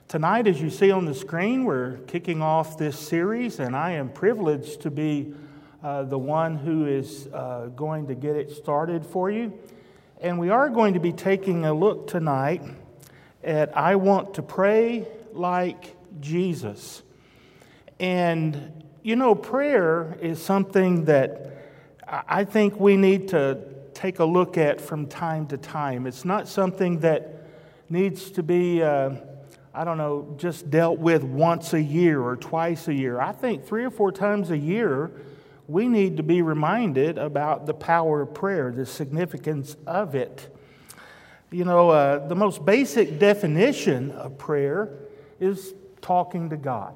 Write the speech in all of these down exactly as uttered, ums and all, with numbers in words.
Tonight, as you see on the screen, we're kicking off this series, and I am privileged to be uh, the one who is uh, going to get it started for you. And we are going to be taking a look tonight at I Want to Pray Like Jesus. And, you know, prayer is something that I think we need to take a look at from time to time. It's not something that needs to be... Uh, I don't know, just dealt with once a year or twice a year. I think three or four times a year, we need to be reminded about the power of prayer, the significance of it. You know, uh, the most basic definition of prayer is talking to God,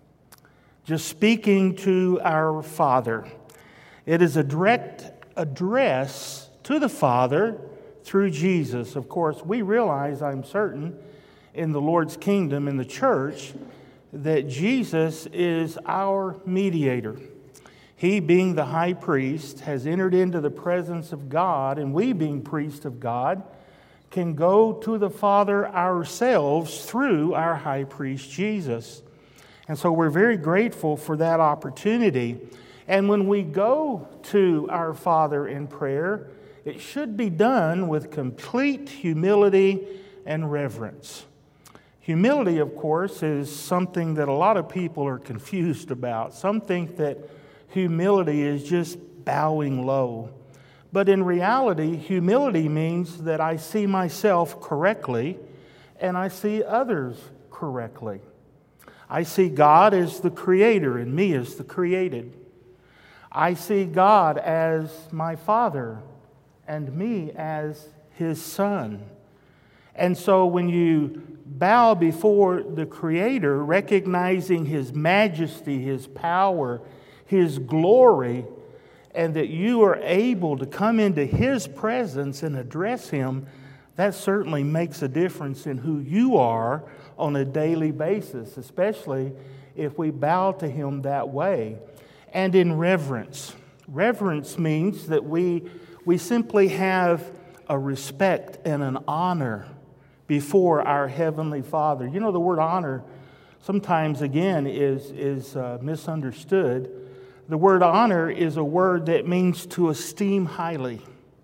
just speaking to our Father. It is a direct address to the Father through Jesus. Of course, we realize, I'm certain, in the Lord's kingdom, in the church, that Jesus is our mediator. He, being the high priest, has entered into the presence of God, and we, being priests of God, can go to the Father ourselves through our high priest Jesus. And so we're very grateful for that opportunity. And when we go to our Father in prayer, it should be done with complete humility and reverence. Humility, of course, is something that a lot of people are confused about. Some think that humility is just bowing low. But in reality, humility means that I see myself correctly and I see others correctly. I see God as the creator and me as the created. I see God as my Father and me as His Son. And so when you bow before the Creator, recognizing His majesty, His power, His glory, and that you are able to come into His presence and address Him, that certainly makes a difference in who you are on a daily basis, especially if we bow to Him that way. And in reverence. Reverence means that we, we simply have a respect and an honor before our Heavenly Father. You know, the word honor sometimes, again, is, is uh, misunderstood. The word honor is a word that means to esteem highly,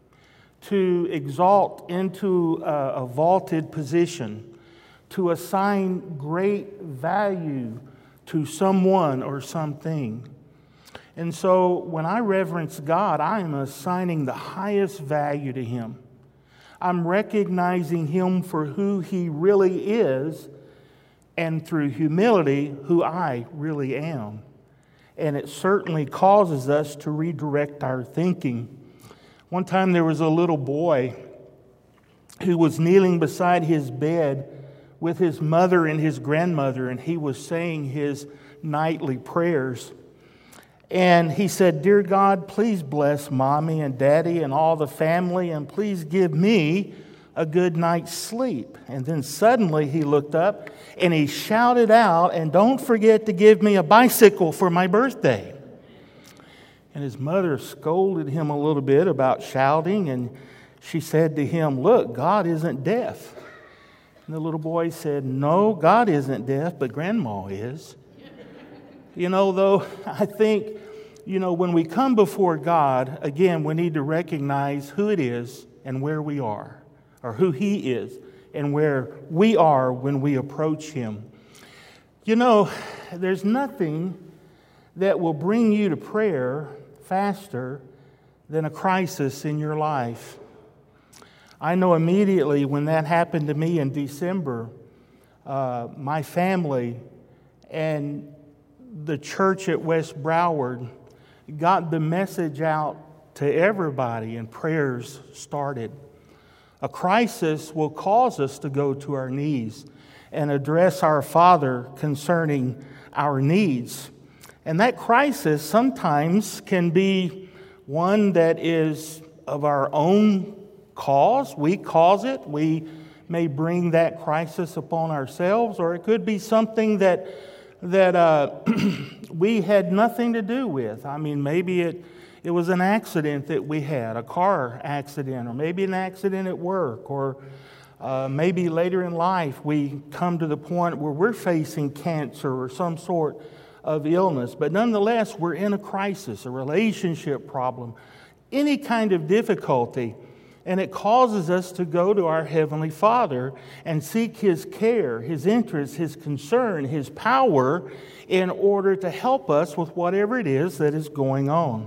to exalt into a, a vaulted position, to assign great value to someone or something. And so when I reverence God, I am assigning the highest value to Him. I'm recognizing Him for who He really is, and through humility, who I really am. And it certainly causes us to redirect our thinking. One time there was a little boy who was kneeling beside his bed with his mother and his grandmother, and he was saying his nightly prayers. And he said, "Dear God, please bless Mommy and Daddy and all the family, and please give me a good night's sleep." And then suddenly he looked up and he shouted out, "And don't forget to give me a bicycle for my birthday." And his mother scolded him a little bit about shouting, and she said to him, "Look, God isn't deaf." And the little boy said, "No, God isn't deaf, but Grandma is." You know, though, I think, you know, when we come before God, again, we need to recognize who it is and where we are, or who He is and where we are when we approach Him. You know, there's nothing that will bring you to prayer faster than a crisis in your life. I know immediately when that happened to me in December, uh, my family and the church at West Broward got the message out to everybody, and prayers started. A crisis will cause us to go to our knees and address our Father concerning our needs. And that crisis sometimes can be one that is of our own cause. We cause it. We may bring that crisis upon ourselves, or it could be something that that uh, we had nothing to do with. I mean, maybe it it was an accident that we had, a car accident, or maybe an accident at work, or Uh, maybe later in life we come to the point where we're facing cancer or some sort of illness, but nonetheless we're in a crisis, a relationship problem, any kind of difficulty, and it causes us to go to our Heavenly Father and seek His care, His interest, His concern, His power in order to help us with whatever it is that is going on.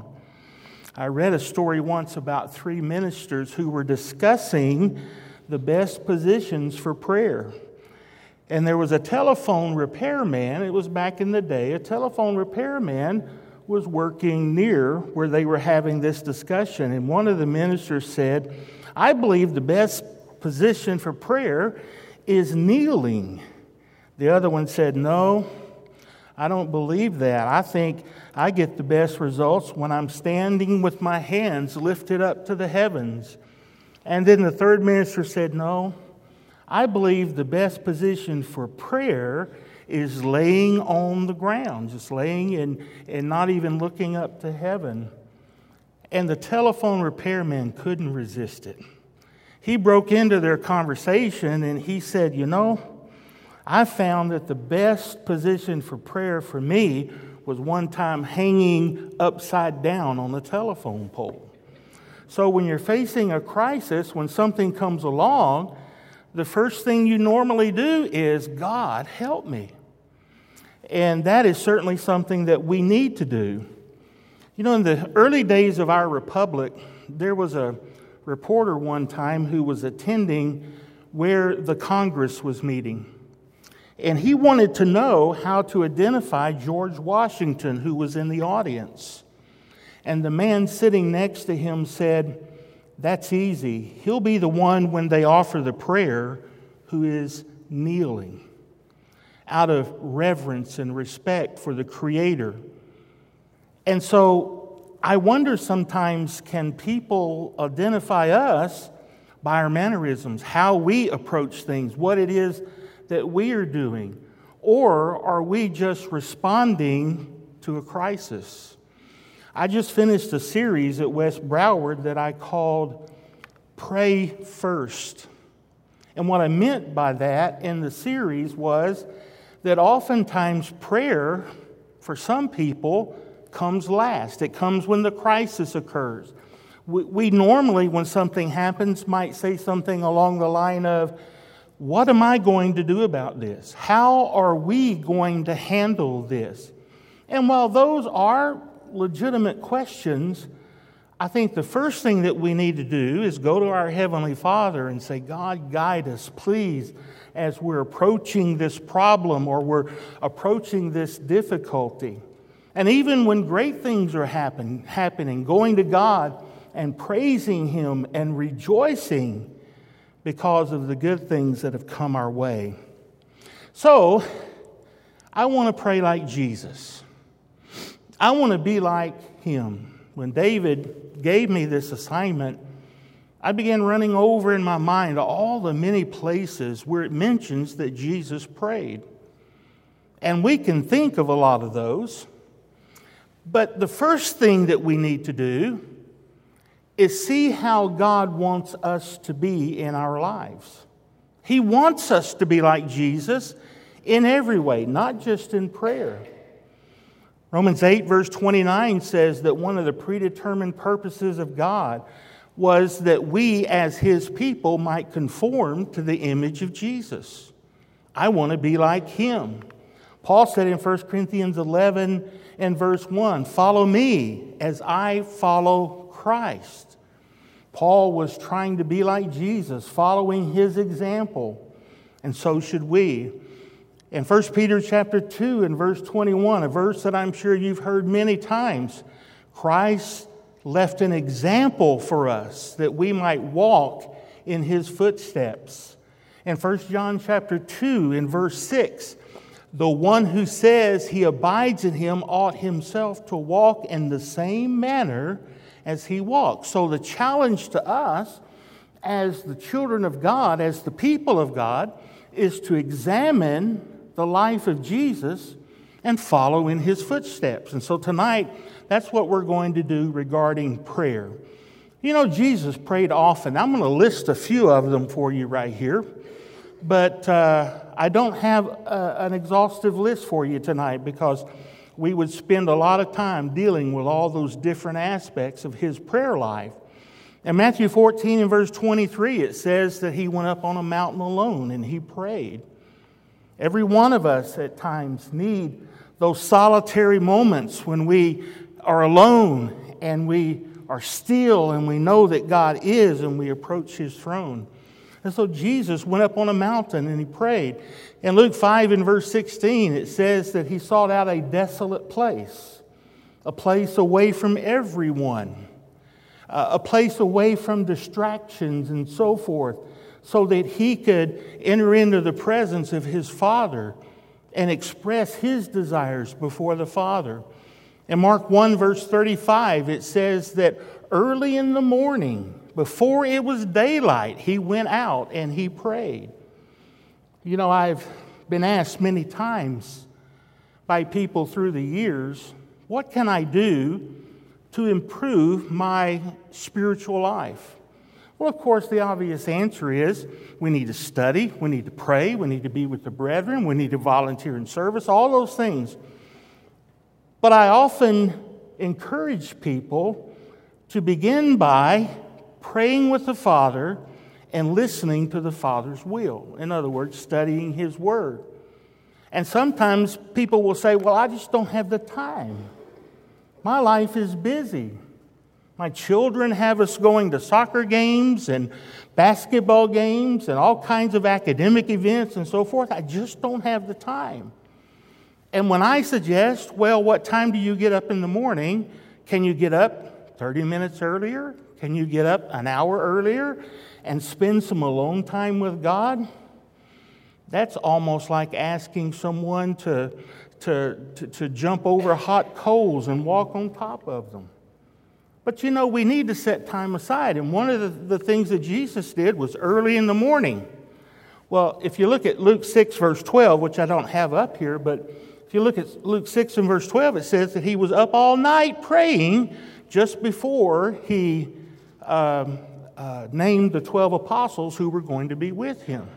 I read a story once about three ministers who were discussing the best positions for prayer. And there was a telephone repairman. It was back in the day. A telephone repairman was working near where they were having this discussion. And one of the ministers said, I believe the best position for prayer is kneeling. The other one said, no, I don't believe that. I think I get the best results when I'm standing with my hands lifted up to the heavens. And then the third minister said, no, I believe the best position for prayer is laying on the ground, just laying and, and not even looking up to heaven. And the telephone repairman couldn't resist it. He broke into their conversation and he said, you know, I found that the best position for prayer for me was one time hanging upside down on the telephone pole. So when you're facing a crisis, when something comes along, the first thing you normally do is, God, help me. And that is certainly something that we need to do. You know, in the early days of our republic, there was a reporter one time who was attending where the Congress was meeting. And he wanted to know how to identify George Washington, who was in the audience. And the man sitting next to him said, that's easy. He'll be the one when they offer the prayer who is kneeling out of reverence and respect for the Creator. And so I wonder sometimes, can people identify us by our mannerisms, how we approach things, what it is that we are doing? Or are we just responding to a crisis? I just finished a series at West Broward that I called Pray First. And what I meant by that in the series was that oftentimes prayer, for some people, comes last. It comes when the crisis occurs. We, we normally, when something happens, might say something along the line of, what am I going to do about this? How are we going to handle this? And while those are legitimate questions, I think the first thing that we need to do is go to our Heavenly Father and say, God, guide us, please, as we're approaching this problem or we're approaching this difficulty. And even when great things are happen, happening, going to God and praising Him and rejoicing because of the good things that have come our way. So, I want to pray like Jesus. I want to be like Him. When David gave me this assignment, I began running over in my mind all the many places where it mentions that Jesus prayed. And we can think of a lot of those. But the first thing that we need to do is see how God wants us to be in our lives. He wants us to be like Jesus in every way, not just in prayer. Romans eight verse twenty-nine says that one of the predetermined purposes of God was that we as His people might conform to the image of Jesus. I want to be like Him. Paul said in First Corinthians eleven and verse one, follow me as I follow Christ. Paul was trying to be like Jesus, following His example, and so should we. In First Peter chapter two and verse twenty-one, a verse that I'm sure you've heard many times, Christ left an example for us that we might walk in His footsteps. In First John chapter two and verse six, the one who says he abides in Him ought himself to walk in the same manner as He walked. So the challenge to us as the children of God, as the people of God, is to examine the life of Jesus and follow in His footsteps. And so tonight, that's what we're going to do regarding prayer. You know, Jesus prayed often. I'm going to list a few of them for you right here. But uh, I don't have a, an exhaustive list for you tonight because we would spend a lot of time dealing with all those different aspects of his prayer life. In Matthew fourteen and verse twenty-three, it says that he went up on a mountain alone and he prayed. Every one of us at times need those solitary moments when we are alone and we are still and we know that God is and we approach his throne. And so Jesus went up on a mountain and he prayed. In Luke five and verse sixteen, it says that he sought out a desolate place, a place away from everyone, uh, a place away from distractions and so forth, so that he could enter into the presence of his Father and express his desires before the Father. In Mark one verse thirty-five, it says that early in the morning, before it was daylight, he went out and he prayed. You know, I've been asked many times by people through the years, what can I do to improve my spiritual life? Well, of course, the obvious answer is we need to study, we need to pray, we need to be with the brethren, we need to volunteer in service, all those things. But I often encourage people to begin by praying with the Father and listening to the Father's will. In other words, studying his word. And sometimes people will say, well, I just don't have the time. My life is busy. My children have us going to soccer games and basketball games and all kinds of academic events and so forth. I just don't have the time. And when I suggest, well, what time do you get up in the morning? Can you get up thirty minutes earlier? Can you get up an hour earlier and spend some alone time with God? That's almost like asking someone to, to, to, to jump over hot coals and walk on top of them. But you know, we need to set time aside. And one of the, the things that Jesus did was early in the morning. Well, if you look at Luke six, verse twelve, which I don't have up here, but if you look at Luke six and verse twelve, it says that he was up all night praying just before he um, uh, named the twelve apostles who were going to be with him.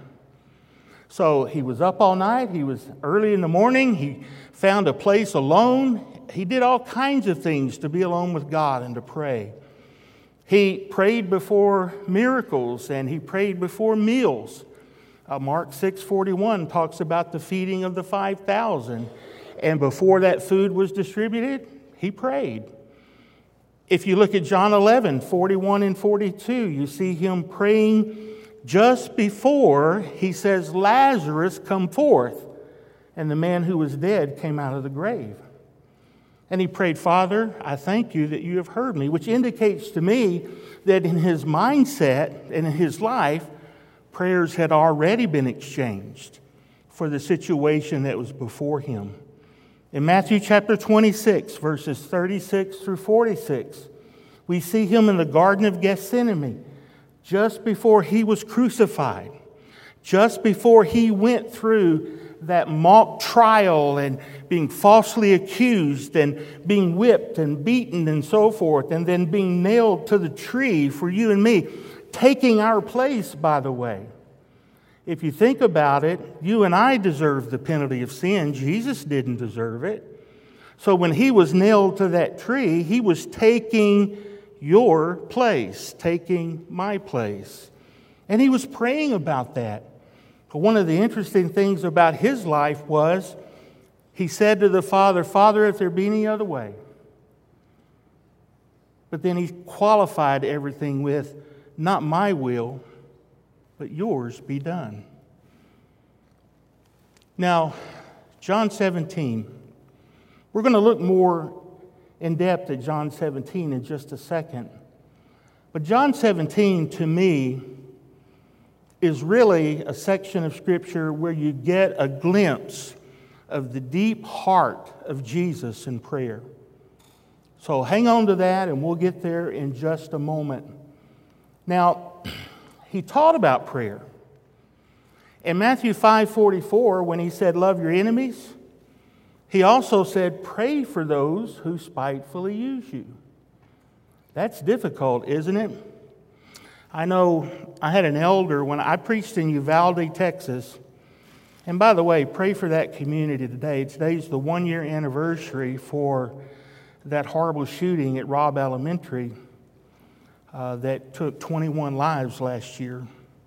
So he was up all night. He was early in the morning. He found a place alone. He did all kinds of things to be alone with God and to pray. He prayed before miracles and he prayed before meals. Uh, Mark six forty-one talks about the feeding of the five thousand. And before that food was distributed, he prayed. If you look at John eleven forty-one and forty-two, you see him praying just before he says, Lazarus, come forth. And the man who was dead came out of the grave. And he prayed, Father, I thank you that you have heard me, which indicates to me that in his mindset and in his life, prayers had already been exchanged for the situation that was before him. In Matthew chapter twenty-six, verses thirty-six through forty-six, we see him in the Garden of Gethsemane just before he was crucified, just before he went through that mock trial and being falsely accused and being whipped and beaten and so forth, and then being nailed to the tree for you and me, taking our place, by the way. If you think about it, you and I deserve the penalty of sin. Jesus didn't deserve it. So when he was nailed to that tree, he was taking your place, taking my place. And he was praying about that. But one of the interesting things about his life was he said to the Father, Father, if there be any other way. But then he qualified everything with, not my will, but yours be done. Now, John seventeen. We're going to look more in depth at John seventeen in just a second. But John seventeen, to me, is really a section of Scripture where you get a glimpse of the deep heart of Jesus in prayer. So hang on to that, and we'll get there in just a moment. Now, he taught about prayer. In Matthew five forty-four, when he said, love your enemies, he also said, pray for those who spitefully use you. That's difficult, isn't it? I know I had an elder when I preached in Uvalde, Texas. And by the way, pray for that community today. Today's the one-year anniversary for that horrible shooting at Robb Elementary uh, that took twenty-one lives last year.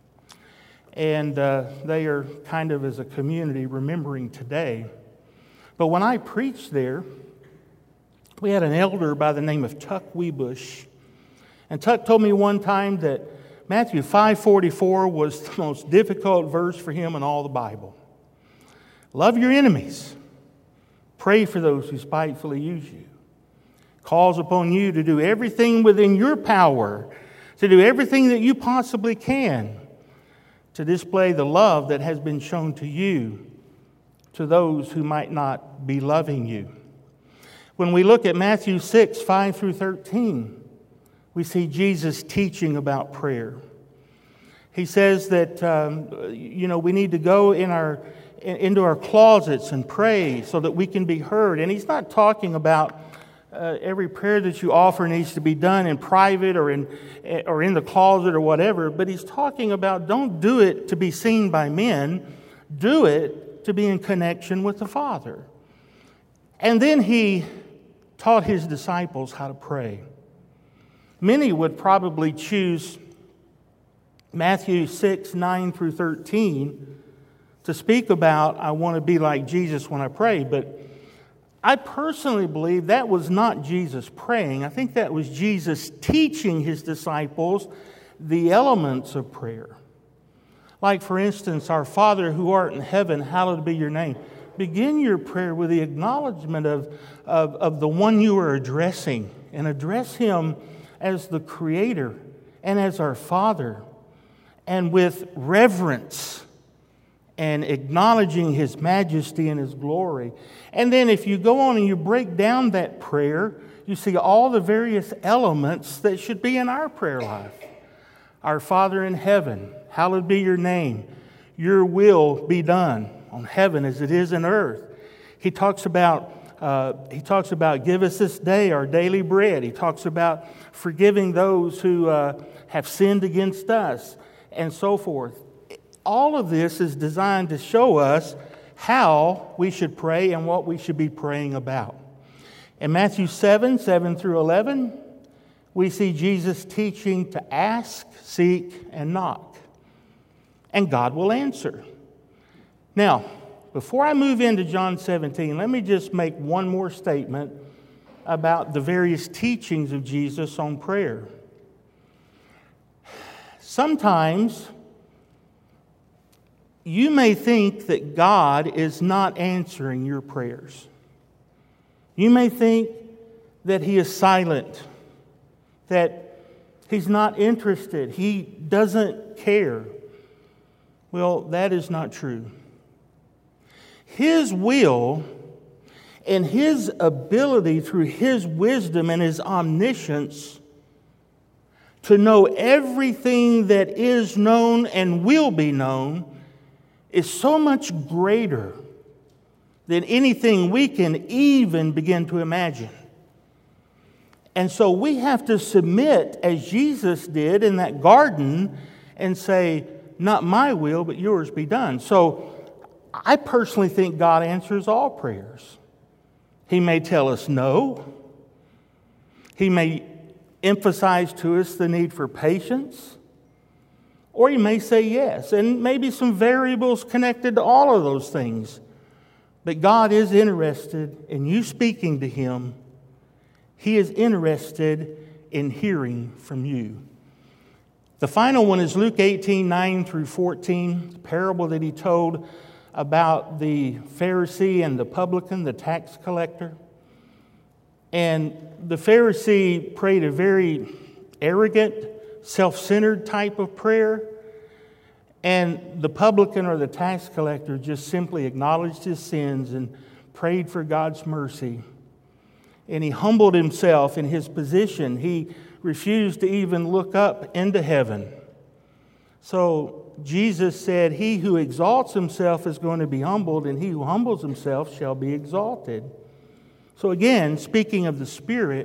And uh, they are kind of, as a community, remembering today. But when I preached there, we had an elder by the name of Tuck Weebush. And Tuck told me one time that Matthew five forty-four was the most difficult verse for him in all the Bible. Love your enemies. Pray for those who spitefully use you. Calls upon you to do everything within your power, to do everything that you possibly can to display the love that has been shown to you to those who might not be loving you. When we look at Matthew six, five through thirteen, we see Jesus teaching about prayer. He says that, um, you know, we need to go in our into our closets and pray so that we can be heard. And he's not talking about uh, every prayer that you offer needs to be done in private or in or in the closet or whatever, but he's talking about don't do it to be seen by men, do it to be in connection with the Father. And then he taught his disciples how to pray. Many would probably choose Matthew six, nine through thirteen to speak about, I want to be like Jesus when I pray. But I personally believe that was not Jesus praying. I think that was Jesus teaching his disciples the elements of prayer. Like, for instance, our Father who art in heaven, hallowed be your name. Begin your prayer with the acknowledgement of, of, of the one you are addressing, and address him as the Creator and as our Father, and with reverence and acknowledging his majesty and his glory. And then if you go on and you break down that prayer, you see all the various elements that should be in our prayer life. Our Father in heaven, hallowed be your name. Your will be done on heaven as it is in earth. He talks about uh, he talks about give us this day our daily bread. He talks about forgiving those who uh, have sinned against us, and so forth. All of this is designed to show us how we should pray and what we should be praying about. In Matthew seven, seven through eleven, we see Jesus teaching to ask, seek, and knock. And God will answer. Now, before I move into John seventeen, let me just make one more statement about the various teachings of Jesus on prayer. Sometimes you may think that God is not answering your prayers. You may think that he is silent, that he's not interested, he doesn't care. Well, that is not true. His will and his ability through his wisdom and his omniscience to know everything that is known and will be known is so much greater than anything we can even begin to imagine. And so we have to submit, as Jesus did in that garden, and say, not my will, but yours be done. So I personally think God answers all prayers. He may tell us no. He may emphasize to us the need for patience. Or he may say yes, and maybe some variables connected to all of those things. But God is interested in you speaking to him. He is interested in hearing from you. The final one is Luke eighteen, nine through fourteen, the parable that he told about the Pharisee and the publican, the tax collector. And the Pharisee prayed a very arrogant, self-centered type of prayer. And the publican or the tax collector just simply acknowledged his sins and prayed for God's mercy. And he humbled himself in his position. He refused to even look up into heaven. So Jesus said, he who exalts himself is going to be humbled, and he who humbles himself shall be exalted. So again, speaking of the Spirit,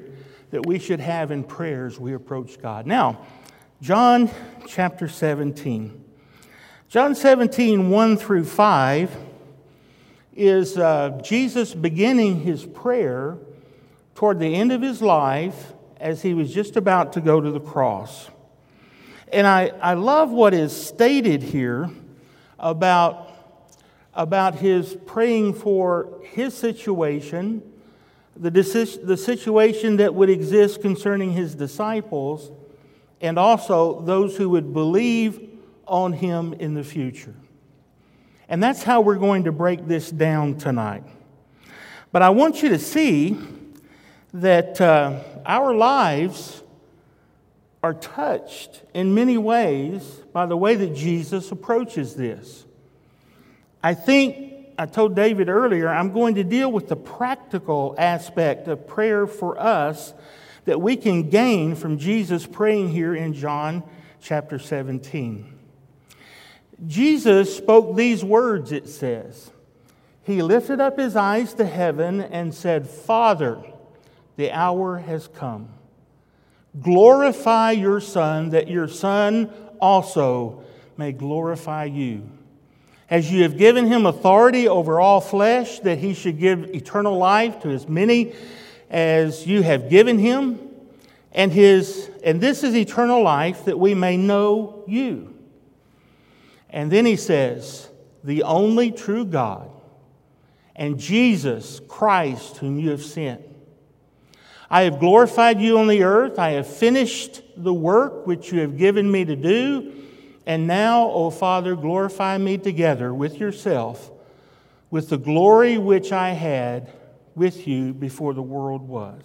that we should have in prayer as we approach God. Now, John chapter seventeen. John seventeen, one through five is uh, Jesus beginning his prayer toward the end of his life as he was just about to go to the cross. And I, I love what is stated here about, about his praying for his situation, the, decis- the situation that would exist concerning his disciples, and also those who would believe on him in the future. And that's how we're going to break this down tonight. But I want you to see that uh, our lives are touched in many ways by the way that Jesus approaches this. I think, I told David earlier, I'm going to deal with the practical aspect of prayer for us that we can gain from Jesus praying here in John chapter seventeen. Jesus spoke these words, it says. He lifted up his eyes to heaven and said, Father, the hour has come. Glorify your Son, that your Son also may glorify you. As you have given him authority over all flesh, that he should give eternal life to as many as you have given him. And his and this is eternal life, that we may know you. And then he says, the only true God, and Jesus Christ, whom you have sent. I have glorified you on the earth. I have finished the work which you have given me to do. And now, O Father, glorify me together with yourself, with the glory which I had with you before the world was.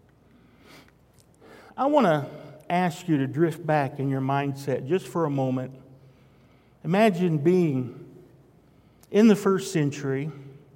I want to ask you to drift back in your mindset just for a moment. Imagine being in the first century,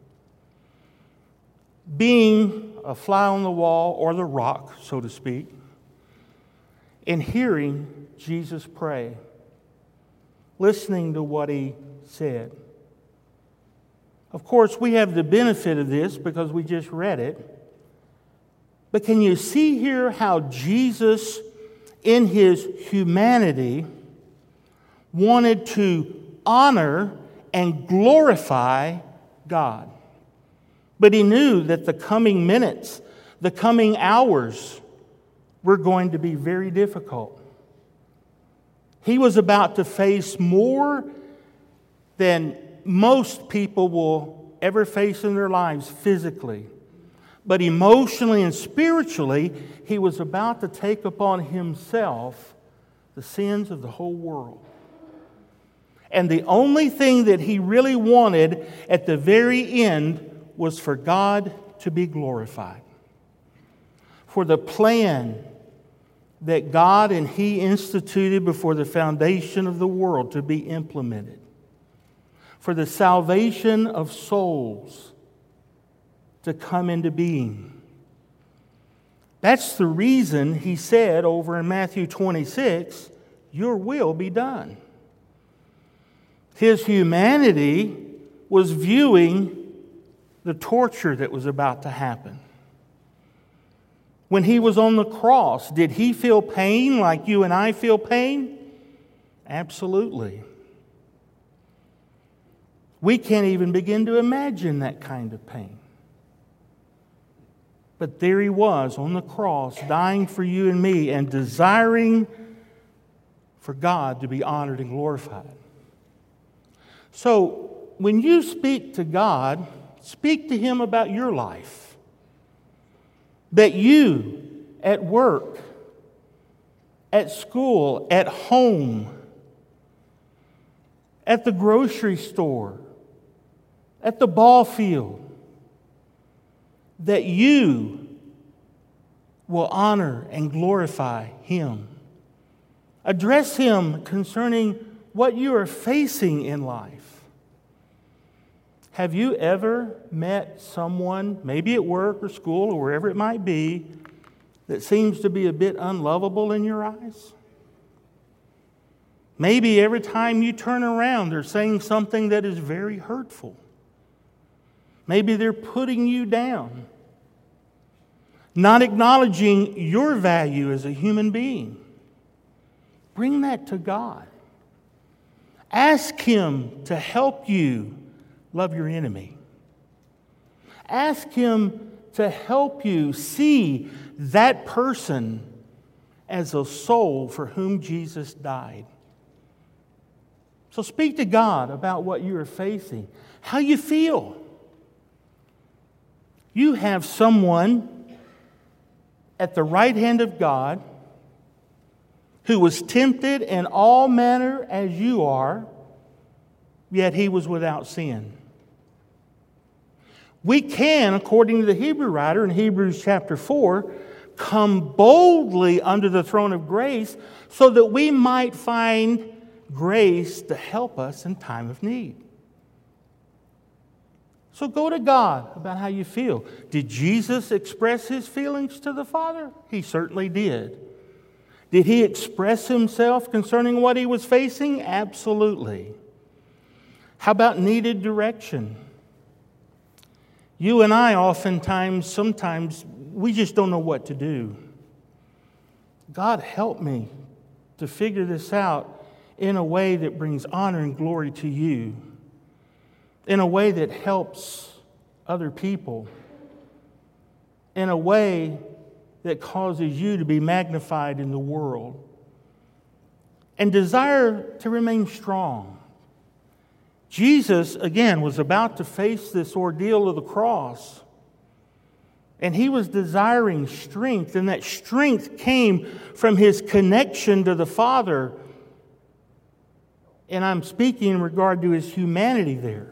being a fly on the wall or the rock, so to speak, and hearing Jesus pray, listening to what he said. Of course, we have the benefit of this because we just read it. But can you see here how Jesus, in his humanity, wanted to honor and glorify God? But he knew that the coming minutes, the coming hours, were going to be very difficult. He was about to face more than most people will ever face in their lives physically. But emotionally and spiritually, he was about to take upon himself the sins of the whole world. And the only thing that he really wanted at the very end was for God to be glorified. For the plan that God and he instituted before the foundation of the world to be implemented. For the salvation of souls to come into being. That's the reason he said over in Matthew twenty-six, your will be done. His humanity was viewing the torture that was about to happen. When he was on the cross, did he feel pain like you and I feel pain? Absolutely. We can't even begin to imagine that kind of pain. But there he was on the cross, dying for you and me and desiring for God to be honored and glorified. So, when you speak to God, speak to him about your life. That you, at work, at school, at home, at the grocery store, at the ball field, that you will honor and glorify him. Address him concerning what you are facing in life. Have you ever met someone, maybe at work or school or wherever it might be, that seems to be a bit unlovable in your eyes? Maybe every time you turn around, they're saying something that is very hurtful. Maybe they're putting you down. not acknowledging your value as a human being. Bring that to God. Ask Him to help you love your enemy. Ask Him to help you see that person as a soul for whom Jesus died. So speak to God about what you are facing, how you feel. You have someone at the right hand of God who was tempted in all manner as you are, yet He was without sin. We can, according to the Hebrew writer in Hebrews chapter four, come boldly under the throne of grace so that we might find grace to help us in time of need. So go to God about how you feel. Did Jesus express His feelings to the Father? He certainly did. Did He express Himself concerning what He was facing? Absolutely. How about needed direction? You and I oftentimes, sometimes, we just don't know what to do. God, help me to figure this out in a way that brings honor and glory to You, in a way that helps other people, in a way that causes You to be magnified in the world, and desire to remain strong. Jesus, again, was about to face this ordeal of the cross, and He was desiring strength, and that strength came from His connection to the Father. And I'm speaking in regard to His humanity there.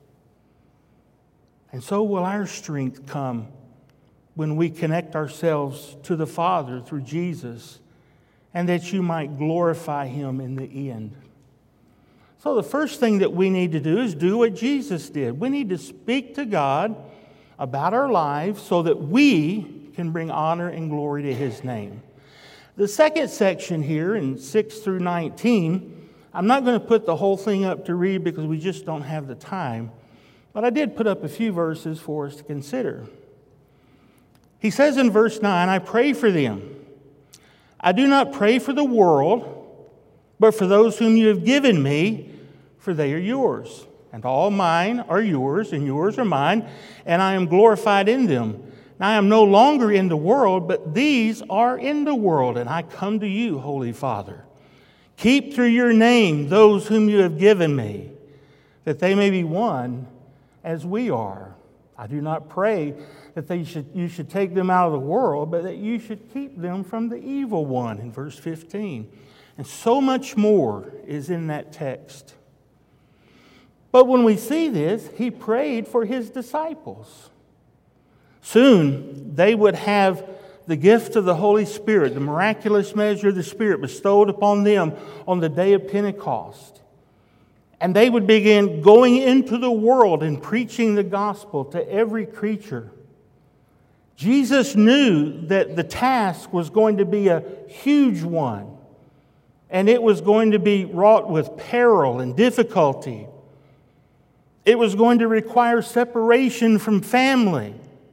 And so will our strength come when we connect ourselves to the Father through Jesus, and that You might glorify Him in the end. So the first thing that we need to do is do what Jesus did. We need to speak to God about our lives so that we can bring honor and glory to His name. The second section here in six through nineteen, I'm not going to put the whole thing up to read because we just don't have the time, but I did put up a few verses for us to consider. He says in verse nine, I pray for them. I do not pray for the world, but for those whom You have given Me, for they are Yours. And all mine are Yours, and Yours are mine, and I am glorified in them. Now I am no longer in the world, but these are in the world, and I come to You, Holy Father. Keep through Your name those whom You have given Me, that they may be one as we are. I do not pray that they should, You should take them out of the world, but that You should keep them from the evil one, in verse fifteen. And so much more is in that text. But when we see this, He prayed for His disciples. Soon they would have the gift of the Holy Spirit, the miraculous measure of the Spirit bestowed upon them on the day of Pentecost. And they would begin going into the world and preaching the gospel to every creature. Jesus knew that the task was going to be a huge one, and it was going to be wrought with peril and difficulty. It was going to require separation from family.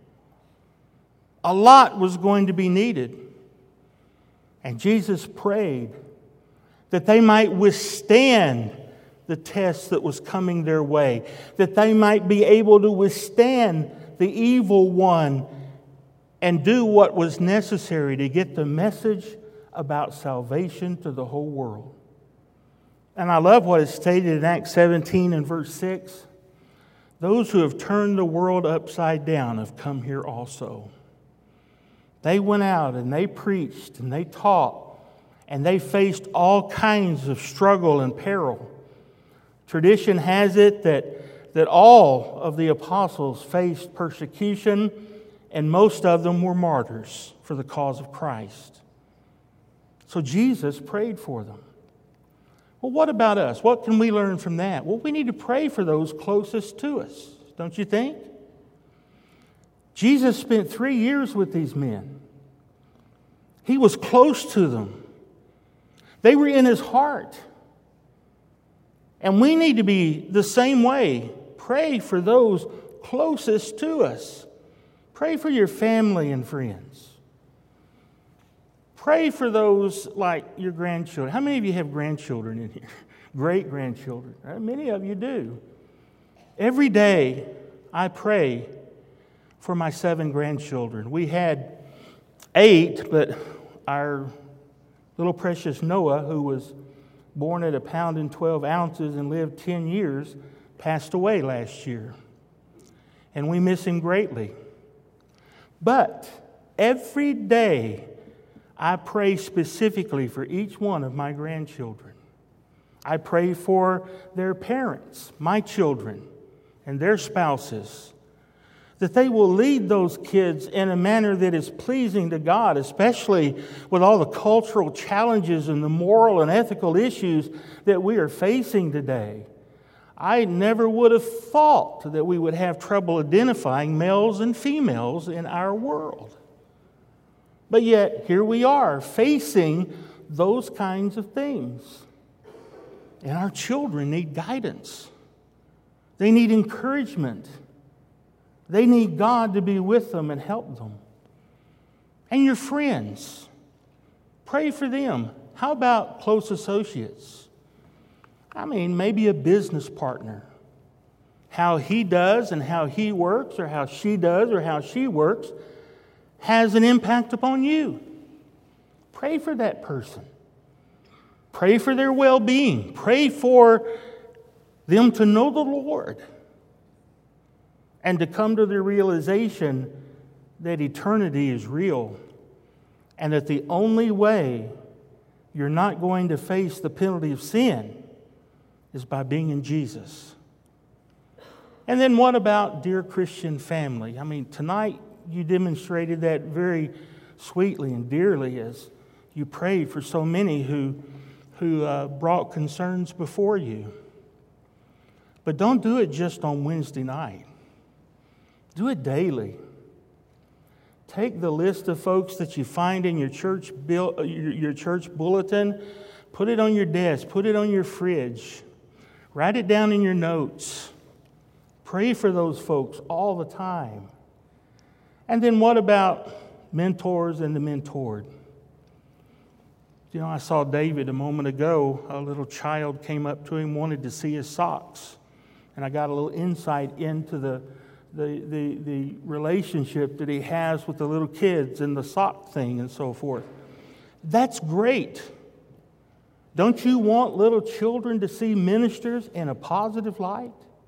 A lot was going to be needed. And Jesus prayed that they might withstand the test that was coming their way, that they might be able to withstand the evil one and do what was necessary to get the message about salvation to the whole world. And I love what is stated in Acts seventeen and verse six. Those who have turned the world upside down have come here also. They went out and they preached and they taught, and they faced all kinds of struggle and peril. Tradition has it that, that all of the apostles faced persecution, and most of them were martyrs for the cause of Christ. So Jesus prayed for them. Well, what about us? What can we learn from that? Well, we need to pray for those closest to us, don't you think? Jesus spent three years with these men. He was close to them. They were in His heart. And we need to be the same way. Pray for those closest to us. Pray for your family and friends. Pray for those like your grandchildren. How many of you have grandchildren in here? Great-grandchildren. Right? Many of you do. Every day I pray for my seven grandchildren. We had eight, but our little precious Noah, who was born at a pound and twelve ounces and lived ten years, passed away last year. And we miss him greatly. But every day I pray specifically for each one of my grandchildren. I pray for their parents, my children, and their spouses, that they will lead those kids in a manner that is pleasing to God, especially with all the cultural challenges and the moral and ethical issues that we are facing today. I never would have thought that we would have trouble identifying males and females in our world. But yet, here we are facing those kinds of things. And our children need guidance. They need encouragement. They need God to be with them and help them. And your friends, pray for them. How about close associates? I mean, maybe a business partner. How he does and how he works, or how she does or how she works, has an impact upon you. Pray for that person. Pray for their well-being. Pray for them to know the Lord and to come to the realization that eternity is real and that the only way you're not going to face the penalty of sin is by being in Jesus. And then what about dear Christian family? I mean, tonight you demonstrated that very sweetly and dearly as you prayed for so many who, who uh, brought concerns before you. But don't do it just on Wednesday night. Do it daily. Take the list of folks that you find in your church bill, your, your church bulletin, put it on your desk, put it on your fridge, write it down in your notes. Pray for those folks all the time. And then what about mentors and the mentored? You know, I saw David a moment ago. A little child came up to him, wanted to see his socks. And I got a little insight into the, the, the, the relationship that he has with the little kids and the sock thing and so forth. That's great. Don't you want little children to see ministers in a positive light?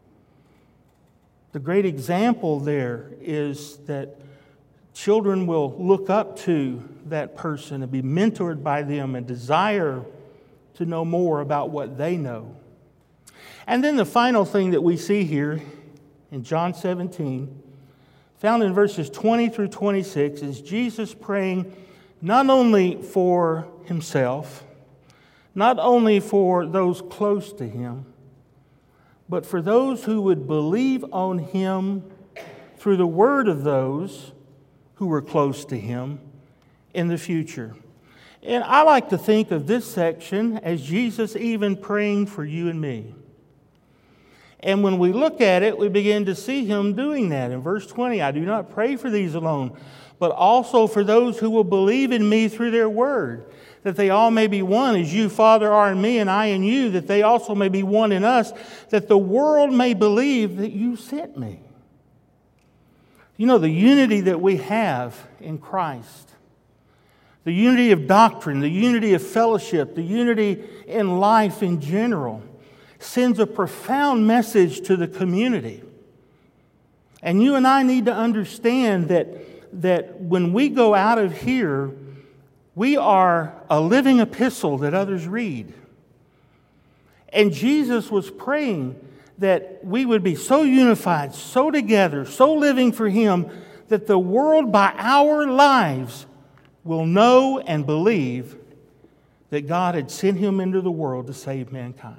The great example there is that children will look up to that person and be mentored by them and desire to know more about what they know. And then the final thing that we see here in John seventeen, found in verses twenty through twenty-six, is Jesus praying not only for himself, not only for those close to him, but for those who would believe on him through the word of those who were close to him in the future. And I like to think of this section as Jesus even praying for you and me. And when we look at it, we begin to see him doing that. In verse twenty, I do not pray for these alone, but also for those who will believe in me through their word, that they all may be one, as you, Father, are in me and I in you, that they also may be one in us, that the world may believe that you sent me. You know, the unity that we have in Christ, the unity of doctrine, the unity of fellowship, the unity in life in general, sends a profound message to the community. And you and I need to understand that, that when we go out of here, we are a living epistle that others read. And Jesus was praying that we would be so unified, so together, so living for him, that the world by our lives will know and believe that God had sent him into the world to save mankind.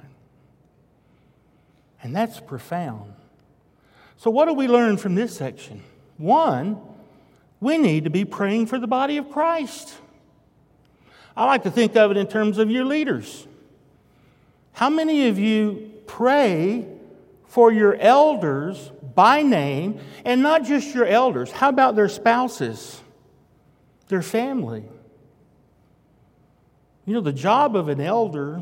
And that's profound. So what do we learn from this section? One, we need to be praying for the body of Christ. I like to think of it in terms of your leaders. How many of you pray for your elders by name, and not just your elders. How about their spouses, their family? You know, the job of an elder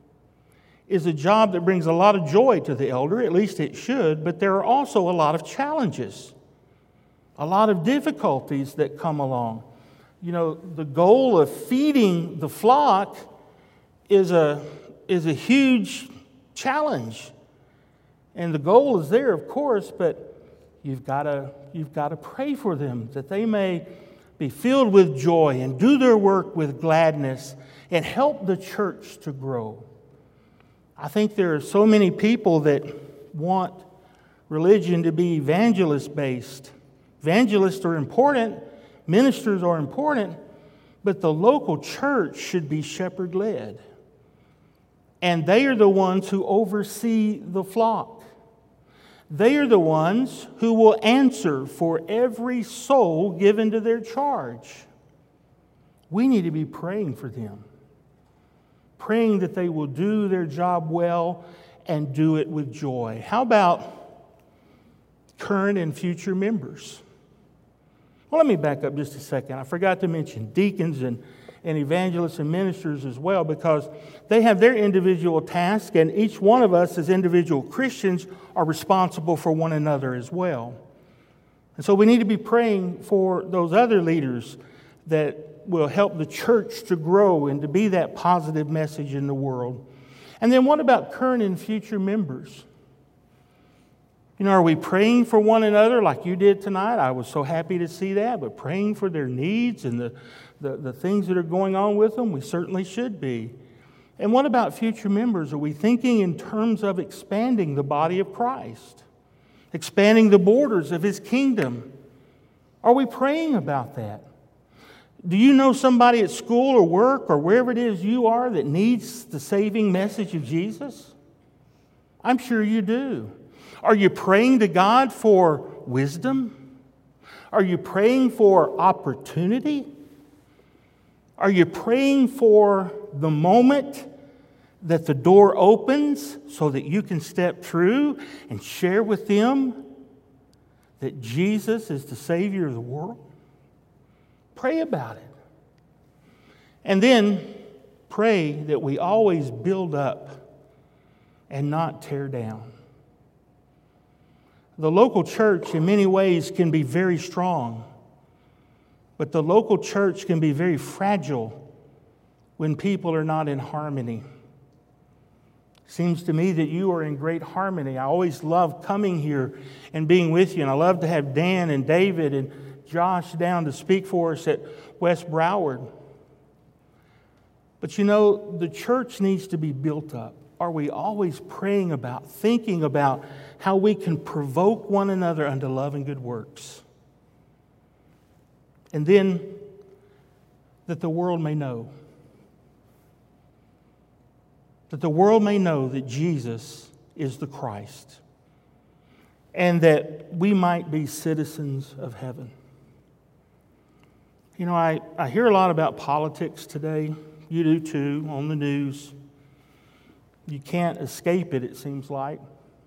is a job that brings a lot of joy to the elder, at least it should, but there are also a lot of challenges, a lot of difficulties that come along. You know, the goal of feeding the flock is a, is a huge challenge. And the goal is there, of course, but you've got to you've got to pray for them that they may be filled with joy and do their work with gladness and help the church to grow. I think there are so many people that want religion to be evangelist-based. Evangelists are important, ministers are important, but the local church should be shepherd-led. And they are the ones who oversee the flock. They are the ones who will answer for every soul given to their charge. We need to be praying for them, praying that they will do their job well and do it with joy. How about current and future members? Well, let me back up just a second. I forgot to mention deacons and, and evangelists and ministers as well, because they have their individual tasks, and each one of us as individual Christians are responsible for one another as well. And so we need to be praying for those other leaders that will help the church to grow and to be that positive message in the world. And then what about current and future members? You know, are we praying for one another like you did tonight? I was so happy to see that, but praying for their needs and the, the, the things that are going on with them, we certainly should be. And what about future members? Are we thinking in terms of expanding the body of Christ? Expanding the borders of His kingdom? Are we praying about that? Do you know somebody at school or work or wherever it is you are that needs the saving message of Jesus? I'm sure you do. Are you praying to God for wisdom? Are you praying for opportunity? Are you praying for the moment that the door opens so that you can step through and share with them that Jesus is the Savior of the world? Pray about it. And then pray that we always build up and not tear down. The local church in many ways can be very strong, but the local church can be very fragile when people are not in harmony. Seems to me that you are in great harmony. I always love coming here and being with you, and I love to have Dan and David and Josh down to speak for us at West Broward. But you know, the church needs to be built up. Are we always praying about, thinking about how we can provoke one another unto love and good works? And then that the world may know. That the world may know that Jesus is the Christ. And that we might be citizens of heaven. You know, I, I hear a lot about politics today. You do too, on the news. You can't escape it, it seems like.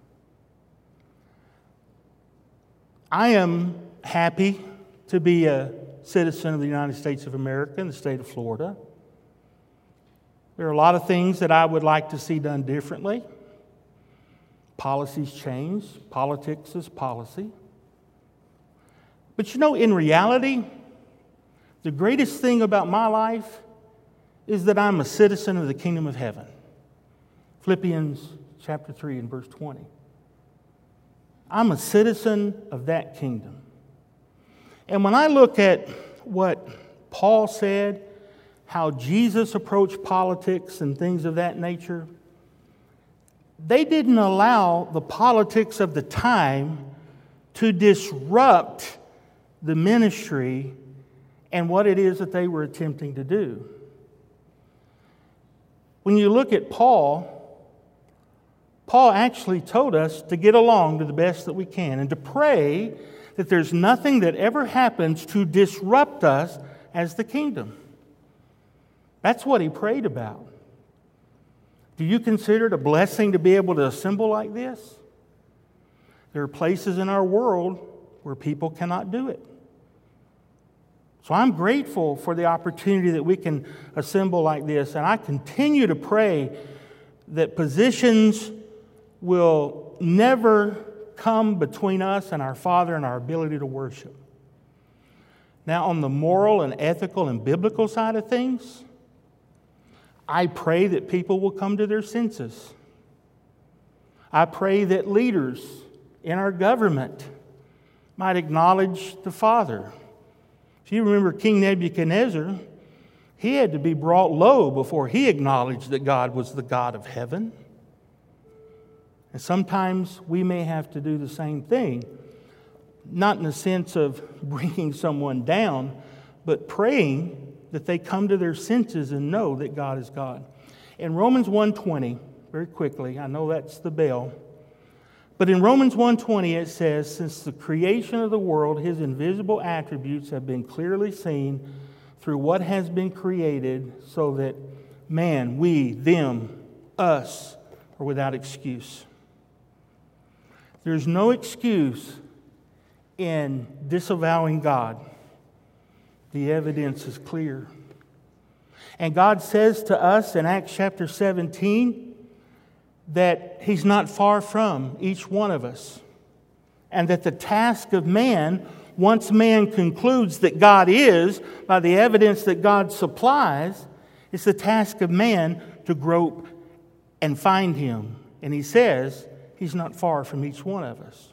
I am happy to be a citizen of the United States of America in the state of Florida. There are a lot of things that I would like to see done differently. Policies change. Politics is policy. But you know, in reality, the greatest thing about my life is that I'm a citizen of the kingdom of heaven. Philippians chapter three and verse twenty. I'm a citizen of that kingdom. And when I look at what Paul said, how Jesus approached politics and things of that nature, they didn't allow the politics of the time to disrupt the ministry and what it is that they were attempting to do. When you look at Paul, Paul actually told us to get along to the best that we can and to pray that there's nothing that ever happens to disrupt us as the kingdom. That's what he prayed about. Do you consider it a blessing to be able to assemble like this? There are places in our world where people cannot do it. So I'm grateful for the opportunity that we can assemble like this, and I continue to pray that positions will never come between us and our Father and our ability to worship. Now, on the moral and ethical and biblical side of things, I pray that people will come to their senses. I pray that leaders in our government might acknowledge the Father. If you remember King Nebuchadnezzar, he had to be brought low before he acknowledged that God was the God of heaven. And sometimes we may have to do the same thing, not in the sense of bringing someone down, but praying that they come to their senses and know that God is God. In Romans one twenty, very quickly, I know that's the bell, but in Romans one twenty it says, since the creation of the world, His invisible attributes have been clearly seen through what has been created, so that man, we, them, us, are without excuse. There's no excuse in disavowing God. The evidence is clear. And God says to us in Acts chapter seventeen that He's not far from each one of us. And that the task of man, once man concludes that God is, by the evidence that God supplies, it's the task of man to grope and find Him. And He says He's not far from each one of us.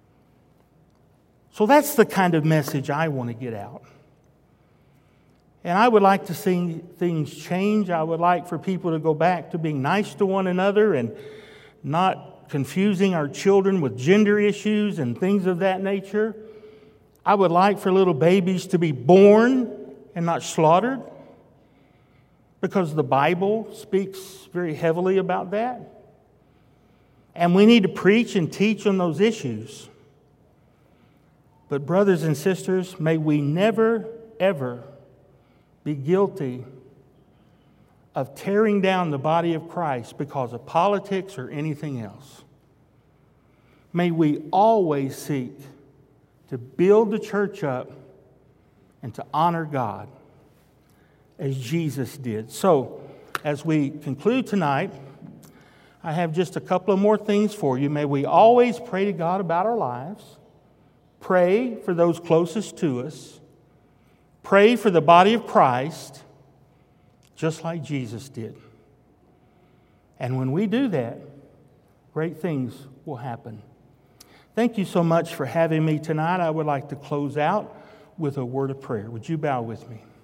So that's the kind of message I want to get out. And I would like to see things change. I would like for people to go back to being nice to one another and not confusing our children with gender issues and things of that nature. I would like for little babies to be born and not slaughtered, because the Bible speaks very heavily about that. And we need to preach and teach on those issues. But brothers and sisters, may we never, ever be guilty of tearing down the body of Christ because of politics or anything else. May we always seek to build the church up and to honor God as Jesus did. So, as we conclude tonight, I have just a couple of more things for you. May we always pray to God about our lives. Pray for those closest to us. Pray for the body of Christ, just like Jesus did. And when we do that, great things will happen. Thank you so much for having me tonight. I would like to close out with a word of prayer. Would you bow with me?